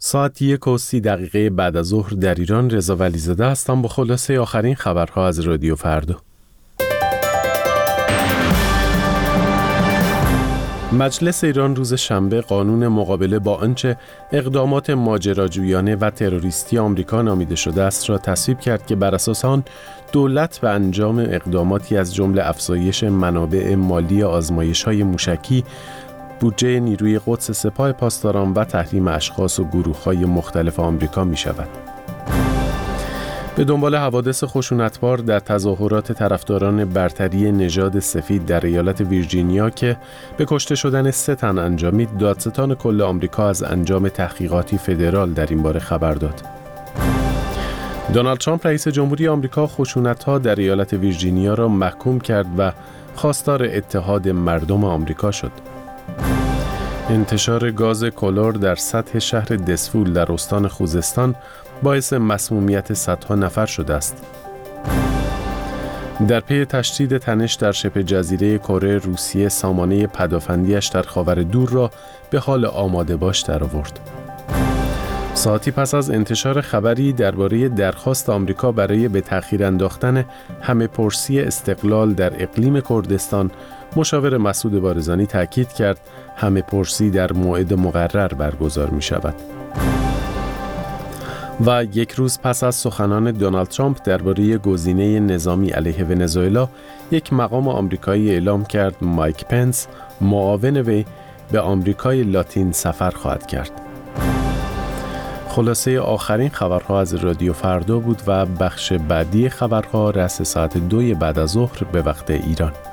ساعت 1:30 بعد از ظهر در ایران. رضا ولیزاده هستم با خلاصه آخرین خبرها از رادیو فردا. مجلس ایران روز شنبه قانون مقابله با آنچه اقدامات ماجراجویانه و تروریستی آمریکا نامیده شده است را تصویب کرد که بر اساس آن دولت به انجام اقداماتی از جمله افزایش منابع مالی آزمایش‌های موشکی، بودجه نیروی قدس سپاه پاسداران و تحریم اشخاص و گروه‌های مختلف آمریکا می‌شود. به دنبال حوادث خشونتبار در تظاهرات طرفداران برتری نژاد سفید در ایالت ویرجینیا که به کشته شدن 3 تن انجامید، دادستان کل آمریکا از انجام تحقیقاتی فدرال در این باره خبر داد. دونالد ترامپ رئیس جمهوری آمریکا خشونت‌ها در ایالت ویرجینیا را محکوم کرد و خواستار اتحاد مردم آمریکا شد. انتشار گاز کلور در سطح شهر دسفول در استان خوزستان باعث مسمومیت صدها نفر شده است. در پی تشدید تنش در شبه جزیره کره، روسیه سامانه پدافندیش در خاور دور را به حال آماده باش درآورد. ساعتی پس از انتشار خبری درباره درخواست آمریکا برای به تأخیر انداختن همه پرسی استقلال در اقلیم کردستان، مشاور مسعود بارزانی تاکید کرد همه پرسی در موعد مقرر برگزار می شود. و یک روز پس از سخنان دونالد ترامپ درباره گزینه نظامی علیه ونزوئلا، یک مقام آمریکایی اعلام کرد مایک پنس معاون وی به آمریکای لاتین سفر خواهد کرد. خلاصه آخرین خبرها از رادیو فردا بود و بخش بعدی خبرها رأس ساعت 2 بعد از ظهر به وقت ایران.